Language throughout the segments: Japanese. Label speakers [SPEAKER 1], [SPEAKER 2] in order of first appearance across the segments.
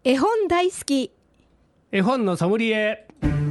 [SPEAKER 1] 絵本大好き、
[SPEAKER 2] 絵本のソムリエ。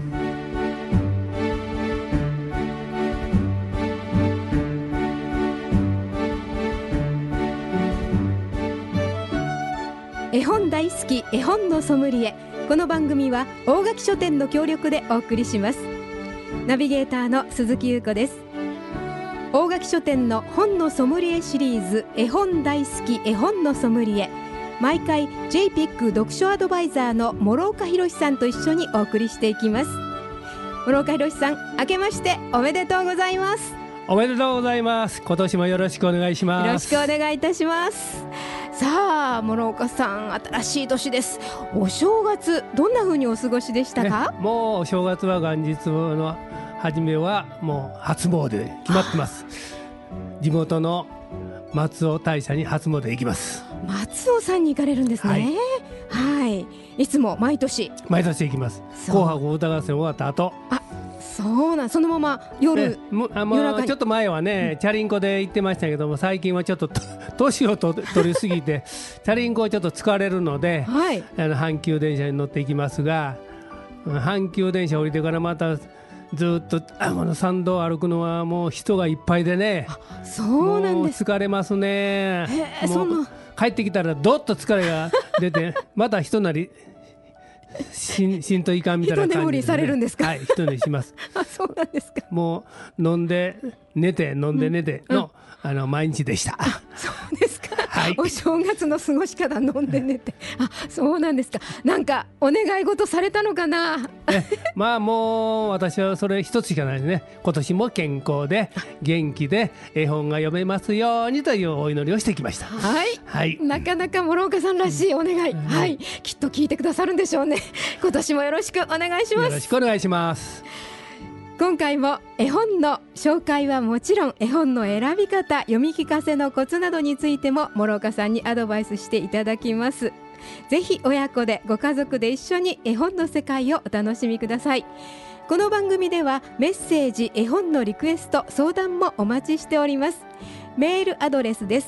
[SPEAKER 1] 絵本大好き、絵本のソムリエ。この番組は大垣書店の協力でお送りします。ナビゲーターの鈴木優子です。大垣書店の本のソムリエシリーズ、絵本大好き、絵本のソムリエ。毎回 JPIC 読書アドバイザーの諸岡博さんと一緒にお送りしていきます。諸岡博さん、明けましておめでとうございます。
[SPEAKER 2] おめでとうございます。今年もよろしくお願いします。
[SPEAKER 1] よろしくお願いいたします。さあ、諸岡さん、新しい年です。お正月、どんな風にお過ごしでしたか？
[SPEAKER 2] もうお正月は元日の初めはもう初詣で決まってます。地元の松尾大社に初詣行きます。
[SPEAKER 1] 松尾さんに行かれるんですね。はい、いつも毎年
[SPEAKER 2] 行きます。紅白歌合戦終わった後。
[SPEAKER 1] そうなん、そのまま夜
[SPEAKER 2] ちょっと前はね、チャリンコで行ってましたけども、最近はちょっと年を取りすぎてチャリンコはちょっと疲れるので、阪急電車に乗って行きますが、阪急電車降りてからまたずっとこの参道を歩くのはもう人がいっぱいでね。
[SPEAKER 1] そうなんです。
[SPEAKER 2] もう疲れますね。もう帰ってきたらどっと疲れが出てまた人なりしんといかんみたいな感じで、ね、
[SPEAKER 1] 一眠りされるんですか？
[SPEAKER 2] はい、一眠りします。
[SPEAKER 1] そうなんですか。
[SPEAKER 2] もう飲んで寝ての、毎日でした。
[SPEAKER 1] そうですか。
[SPEAKER 2] はい、
[SPEAKER 1] お正月の過ごし方、飲んで寝て。そうなんですか。なんかお願い事されたのかな？
[SPEAKER 2] もう私はそれ一つしかないですね。今年も健康で元気で絵本が読めますようにというお祈りをしてきました。はい、
[SPEAKER 1] なかなか諸岡さんらしいお願い、きっと聞いてくださるんでしょうね。今年もよろしくお願いします。
[SPEAKER 2] よろしくお願いします。
[SPEAKER 1] 今回も絵本の紹介はもちろん、絵本の選び方、読み聞かせのコツなどについても諸岡さんにアドバイスしていただきます。ぜひ親子でご家族で一緒に絵本の世界をお楽しみください。この番組ではメッセージ、絵本のリクエスト、相談もお待ちしております。メールアドレスです。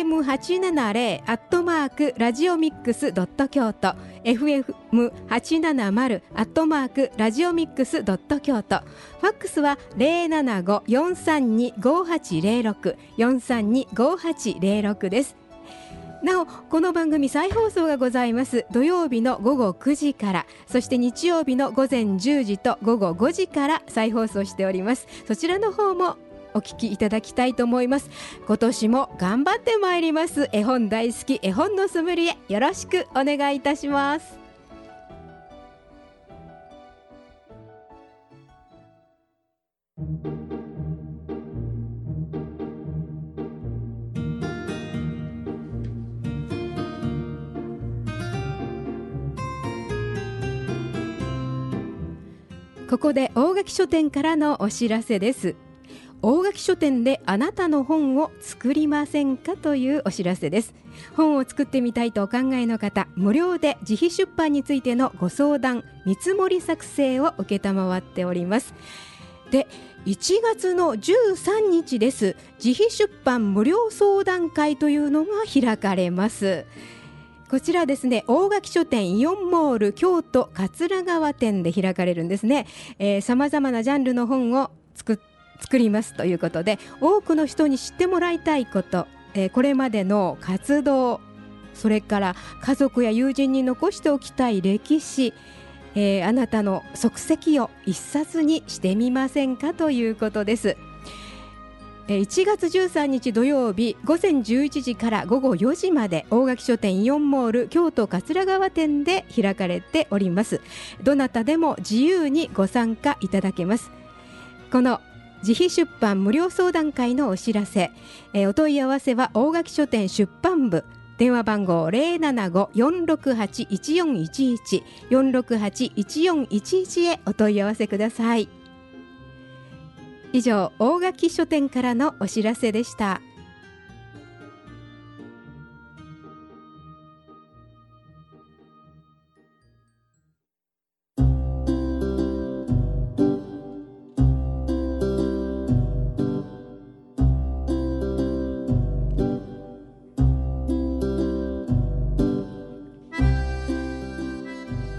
[SPEAKER 1] fm870@radiomix.kyoto fm870@radiomix.kyoto。 ファックスは 075-432-5806 432-5806 です。なお、この番組再放送がございます。土曜日の午後9時から、そして日曜日の午前10時と午後5時から再放送しております。そちらの方もお聞きいただきたいと思います。今年も頑張ってまいります。絵本大好き、絵本のソムリエ、よろしくお願いいたします。ここで大垣書店からのお知らせです。大垣書店であなたの本を作りませんかというお知らせです。本を作ってみたいとお考えの方、無料で自費出版についてのご相談、見積もり作成を承っております。で、1月の13日です。自費出版無料相談会というのが開かれます。こちらですね、大垣書店イオンモール京都桂川店で開かれるんですね。さまざまなジャンルの本を作りますということで、多くの人に知ってもらいたいこと、これまでの活動、それから家族や友人に残しておきたい歴史、あなたの足跡を一冊にしてみませんかということです。1月13日土曜日午前11時から午後4時まで、大垣書店イオンモール京都桂川店で開かれております。どなたでも自由にご参加いただけます。この自費出版無料相談会のお知らせ、お問い合わせは大垣書店出版部、電話番号 075-468-1411 468-1411 へお問い合わせください。以上、大垣書店からのお知らせでした。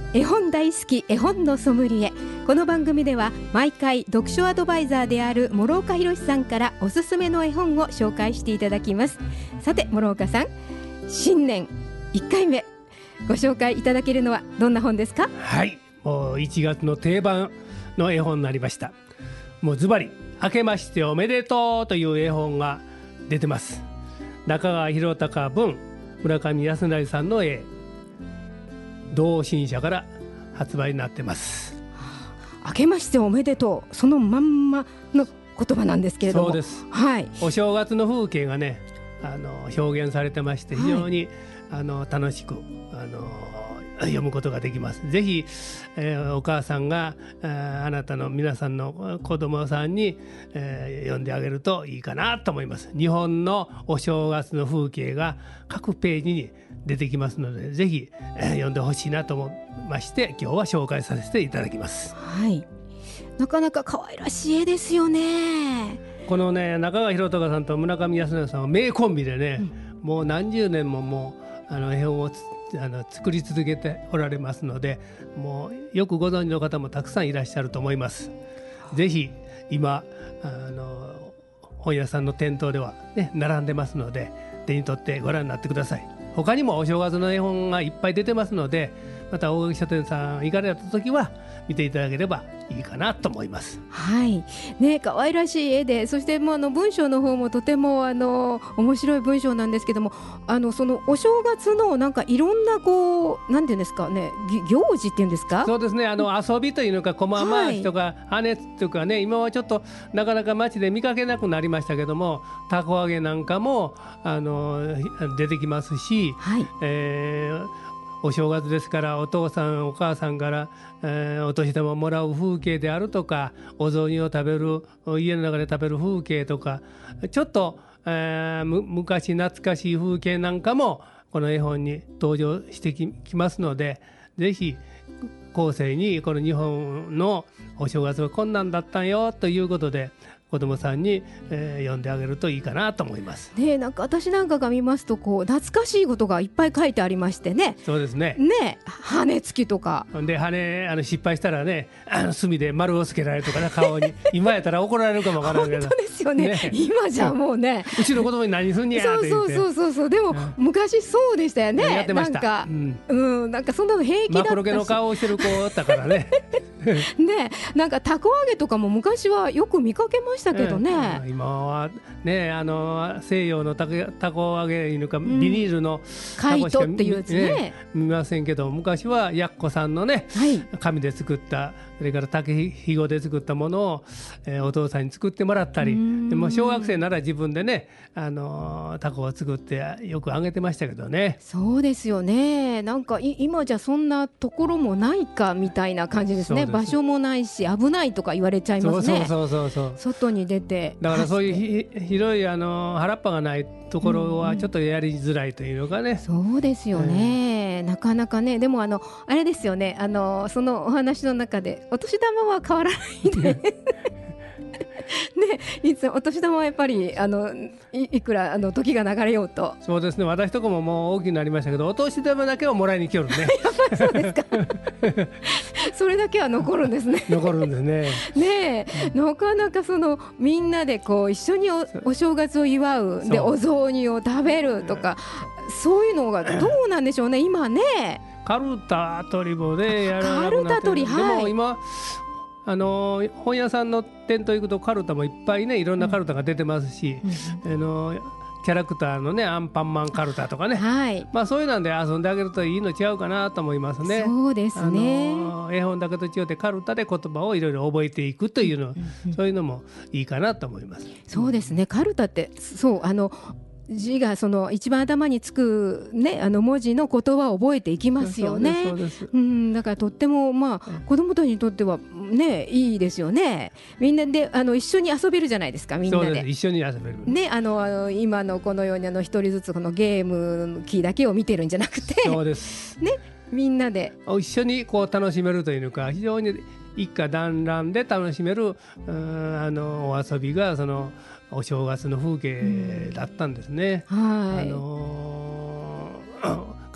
[SPEAKER 1] 絵本大好き絵本のソムリエ。この番組では毎回読書アドバイザーである諸岡博さんからおすすめの絵本を紹介していただきます。さて諸岡さん、新年1回目ご紹介いただけるのはどんな本ですか？
[SPEAKER 2] はい、もう1月の定番の絵本になりました。もうズバリ明けましておめでとうという絵本が出てます。中川博隆文、村上康成さんの絵、同心社から発売になってます。
[SPEAKER 1] 明けましておめでとう、そのまんまの言葉なんですけれども、
[SPEAKER 2] そうです、
[SPEAKER 1] はい、
[SPEAKER 2] お正月の風景がね表現されてまして、非常に、楽しく読むことができます。ぜひ、お母さんがあなたの皆さんの子供さんに、読んであげるといいかなと思います。日本のお正月の風景が各ページに出てきますので、ぜひ、読んでほしいなと思いまして、今日は紹介させていただきます。
[SPEAKER 1] はい、なかなか可愛らしい絵ですよね。
[SPEAKER 2] このね、中川博隆さんと村上康成さんは名コンビでね、もう何十年ももう絵本を作り続けておられますので、もうよくご存知の方もたくさんいらっしゃると思います。ぜひ今本屋さんの店頭では、ね、並んでますので、手に取ってご覧になってください。他にもお正月の絵本がいっぱい出てますので、また大垣書店さん行かれた時は見ていただければいいかなと思います。
[SPEAKER 1] はいね、可愛らしい絵で、そして文章の方もとても面白い文章なんですけども、そのお正月のなんかいろんなこうなんていうんですかね、行事っていうんですか。
[SPEAKER 2] そうですね、遊びというのか、駒回しとか羽根とかね、今はちょっとなかなか街で見かけなくなりましたけども、たこ揚げなんかも出てきますし、はい、お正月ですからお父さんお母さんから、お年玉をもらう風景であるとか、お雑煮を食べる家の中で食べる風景とか、ちょっと、昔懐かしい風景なんかもこの絵本に登場してきますので、ぜひ後世にこの日本のお正月はこんなんだったんよということで子どもさんに、読んであげるといいかなと思います。
[SPEAKER 1] ね、なんか私なんかが見ますと懐かしいことがいっぱい書いてありましてね。
[SPEAKER 2] そうですね。
[SPEAKER 1] ね、羽付きとか
[SPEAKER 2] で、羽失敗したらね、墨で丸をつけられるとかね、顔に今やったら怒られるかもわからんけど
[SPEAKER 1] 本当ですよ ね今じゃもうね、
[SPEAKER 2] うちの子供に何すんにやって言って
[SPEAKER 1] そうでも、昔そうでしたよね。
[SPEAKER 2] やってました。
[SPEAKER 1] なんかそんなの平気だったし、
[SPEAKER 2] マクロケの顔をしてる子だったからね
[SPEAKER 1] ね、なんかたこ揚げとかも昔はよく見かけましたけどね、
[SPEAKER 2] 今はね、西洋のたこ揚げいうか、ビニールの
[SPEAKER 1] 貝とっていうやつね、
[SPEAKER 2] 見ませんけど、昔はやっこさんのね、はい、紙で作った、それから竹ひごで作ったものを、お父さんに作ってもらったり、でも小学生なら自分でね、たこを作ってよく揚げてましたけどね。
[SPEAKER 1] そうですよね。なんか今じゃそんなところもないかみたいな感じですね。場所もないし危ないとか言われちゃいますね。そう外に出て、
[SPEAKER 2] だからそういう広い原っぱがないところはちょっとやりづらいというのかね。
[SPEAKER 1] そうですよね、なかなかね。でもあれですよね、そのお話の中でお年玉は変わらないでね、いつお年玉はやっぱりいくら時が流れようと。
[SPEAKER 2] そうですね、私とこももう大きくなりましたけど、お年玉だけはもらいに来よるね
[SPEAKER 1] やっぱりそうですかそれだけは残るんですね
[SPEAKER 2] 残るんですね。
[SPEAKER 1] ねえ、なかなかみんなでこう一緒に お正月を祝うで、お雑煮を食べるとか、そういうのがどうなんでしょうね今ね。
[SPEAKER 2] カルタ取りもねやらなくなってる。でも今本屋さんの店頭行くとカルタもいっぱいね、いろんなカルタが出てますし、キャラクターのね、アンパンマンカルタとかね、はい、そういうので遊んであげるといいの違うかなと思いますね。
[SPEAKER 1] そうですね。
[SPEAKER 2] 絵本だけと違ってカルタで言葉をいろいろ覚えていくというの、そういうのもいいかなと思います。
[SPEAKER 1] そうですね、カルタってそう字が一番頭につく、ね、文字の言葉を覚えていきますよね。だからとっても、子どもたちにとっては、ね、いいですよね。みんなで一緒に遊べるじゃないですか。みんな で
[SPEAKER 2] 一緒に遊べる、
[SPEAKER 1] ね、今のこのように一人ずつこのゲーム機だけを見てるんじゃなくて、
[SPEAKER 2] そうです、
[SPEAKER 1] ね、みんなで
[SPEAKER 2] 一緒にこう楽しめるというのか、非常に一家団らんで楽しめるお遊びがお正月の風景だったんですね。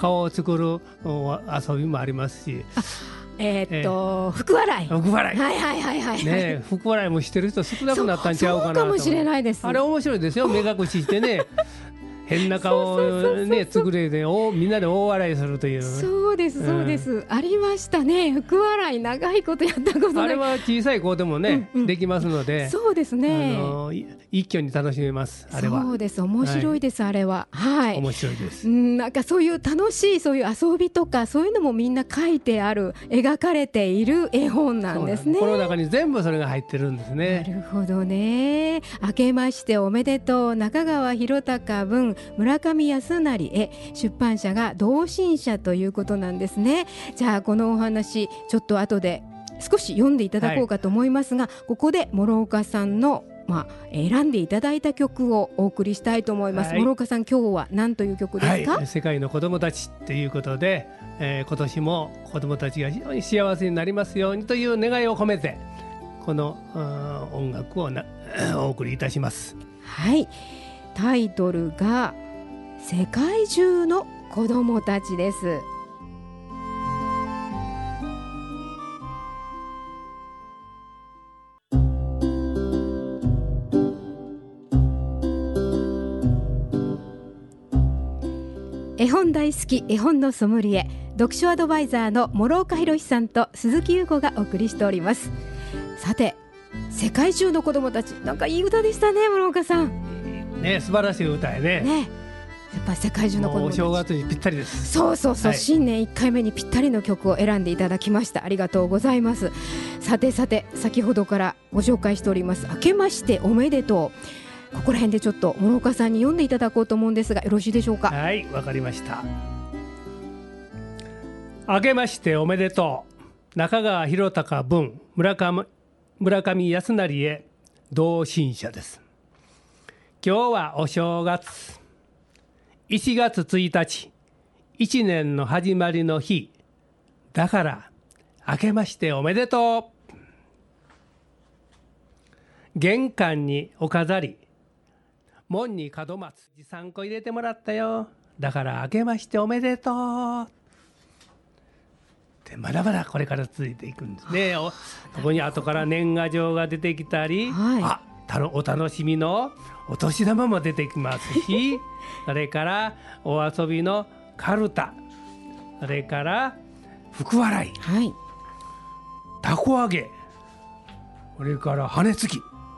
[SPEAKER 2] 顔を作る遊びもありますし、
[SPEAKER 1] 福笑い。
[SPEAKER 2] 福笑い。
[SPEAKER 1] はいはいはいはい。
[SPEAKER 2] ね、福笑いもしてる人少なくなったんちゃうかなと。
[SPEAKER 1] そうかもしれないです。
[SPEAKER 2] あれ面白いですよ。目隠ししてね。変な顔をね作れてみんなで大笑いするという。
[SPEAKER 1] そうですそうです、ありましたね。福笑い長いことやったことない。
[SPEAKER 2] あれは小さい子でもね、できますので。
[SPEAKER 1] そうですね、
[SPEAKER 2] 一挙に楽しめます。あれは
[SPEAKER 1] そうです、面白いです、あれは。はい、
[SPEAKER 2] 面白いです。
[SPEAKER 1] なんかそういう楽しいそういう遊びとかそういうのもみんな書いてある、描かれている絵本なんですね。
[SPEAKER 2] この中に全部それが入ってるんですね。
[SPEAKER 1] なるほどね。明けましておめでとう、中川博隆文、村上康成へ、出版社が同心社ということなんですね。じゃあこのお話ちょっと後で少し読んでいただこうかと思いますが、ここで諸岡さんの選んでいただいた曲をお送りしたいと思います。諸岡さん、今日は何という曲ですか？
[SPEAKER 2] 世界の子どもたちということで、今年も子どもたちが非常に幸せになりますようにという願いを込めてこの音楽をお送りいたします。
[SPEAKER 1] はい、タイトルが世界中の子どもたちです。絵本大好き、絵本のソムリエ、読書アドバイザーの諸岡博さんと鈴木優子がお送りしております。さて、世界中の子どもたち、なんかいい歌でしたね、諸岡さん。
[SPEAKER 2] ね、素晴らしい歌やね。
[SPEAKER 1] やっぱり世界中の子どもたち、
[SPEAKER 2] お正月にぴったりです。
[SPEAKER 1] そうそうそう、新年1回目にぴったりの曲を選んでいただきました。ありがとうございます。さてさて、先ほどからご紹介しております明けましておめでとう、ここら辺でちょっと諸岡さんに読んでいただこうと思うんですが、よろしいでしょうか？
[SPEAKER 2] はい、わかりました。明けましておめでとう、中川博隆文、村上康成へ、同心社です。今日はお正月、1月1日、1年の始まりの日だから、明けましておめでとう。玄関にお飾り、門に門松、3個入れてもらったよ。だから明けましておめでとう。でまだまだこれから続いていくんですね。ここに後から年賀状が出てきたり、お楽しみのお年玉も出てきますしそれからお遊びのカルタ、それから福笑い、たこ揚げ、それから羽つき、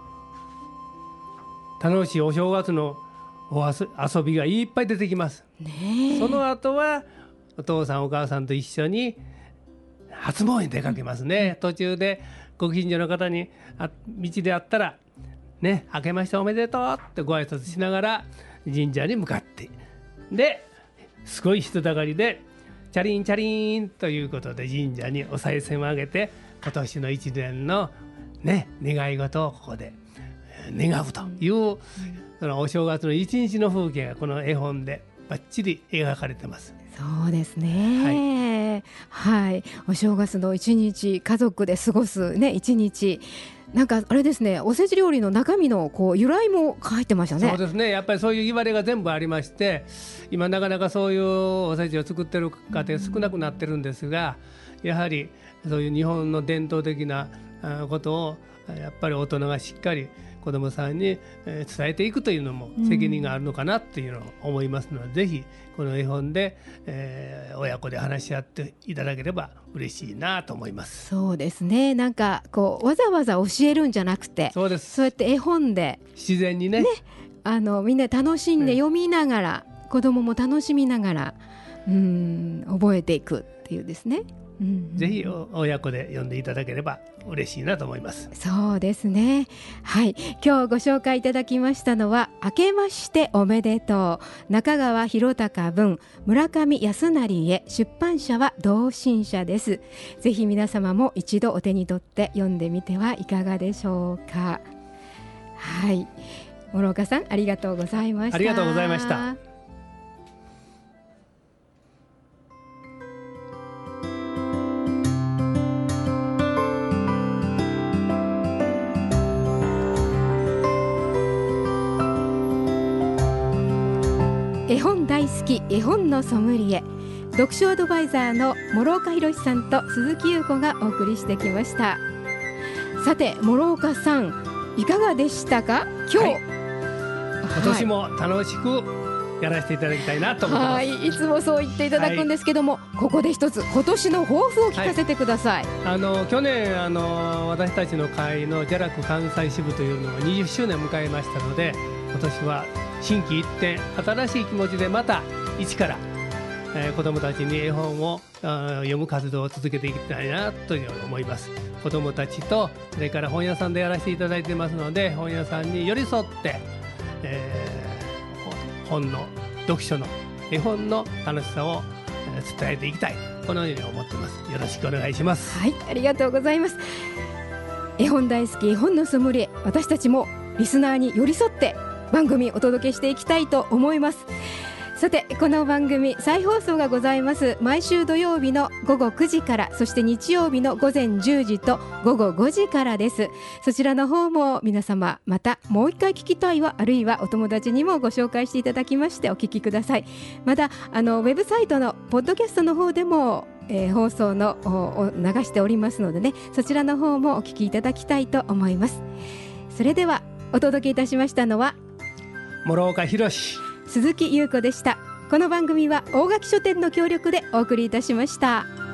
[SPEAKER 2] 楽しいお正月の遊びがいっぱい出てきます。その後はお父さんお母さんと一緒に初詣に出かけますね。途中でご近所の方に道で会ったらね、明けましておめでとうってご挨拶しながら神社に向かって、ですごい人だかりでチャリンチャリンということで神社にお賽銭をあげて、今年の一年のね、願い事をここで願うという、そのお正月の一日の風景がこの絵本でバッチリ描かれてます。
[SPEAKER 1] そうですね、お正月の一日、家族で過ごすね一日、なんかあれですね、おせち料理の中身の由来も書いてましたね。
[SPEAKER 2] そうですね、やっぱりそういう言われが全部ありまして、今なかなかそういうおせちを作ってる家庭少なくなってるんですが、やはりそういう日本の伝統的なことをやっぱり大人がしっかり子どもさんに伝えていくというのも責任があるのかなっていうのを思いますので、ぜひこの絵本で親子で話し合っていただければ嬉しいなと思います。
[SPEAKER 1] そうですね、なんかわざわざ教えるんじゃなくて、そうやって絵本で
[SPEAKER 2] 自然にね、
[SPEAKER 1] みんな楽しんで読みながら、子どもも楽しみながら覚えていくっていうですね。
[SPEAKER 2] ぜひ親子で読んでいただければ嬉しいなと思います。
[SPEAKER 1] そうですね、今日ご紹介いただきましたのは明けましておめでとう、中川博隆文、村上康成へ、出版社は同心社です。ぜひ皆様も一度お手に取って読んでみてはいかがでしょうか。諸岡さん、ありがとうございました。
[SPEAKER 2] ありがとうございました。
[SPEAKER 1] 絵本大好き、絵本のソムリエ、 読書アドバイザーの諸岡博さんと鈴木優子がお送りしてきました。さて諸岡さんいかがでしたか今日、
[SPEAKER 2] 今年も楽しくやらせていただきたいなと思ってます。
[SPEAKER 1] いつもそう言っていただくんですけども、ここで一つ今年の抱負を聞かせてください。
[SPEAKER 2] 去年私たちの会のジャラク関西支部というのが20周年を迎えましたので、今年は心機一転新しい気持ちでまた一から、子どもたちに絵本を読む活動を続けていきたいなという思います。子どもたちとそれから本屋さんでやらせていただいてますので、本屋さんに寄り添って、本の読書の絵本の楽しさを伝えていきたい、このように思ってます。よろしくお願いします。
[SPEAKER 1] はい、ありがとうございます。絵本大好き絵本のソムリエ、私たちもリスナーに寄り添って番組お届けしていきたいと思います。さてこの番組再放送がございます。毎週土曜日の午後9時から、そして日曜日の午前10時と午後5時からです。そちらの方も皆様またもう一回聞きたいわ、あるいはお友達にもご紹介していただきましてお聞きください。またウェブサイトのポッドキャストの方でも、放送のを流しておりますのでね、そちらの方もお聞きいただきたいと思います。それではお届けいたしましたのは
[SPEAKER 2] 諸岡博、
[SPEAKER 1] 鈴木優子でした。この番組は大垣書店の協力でお送りいたしました。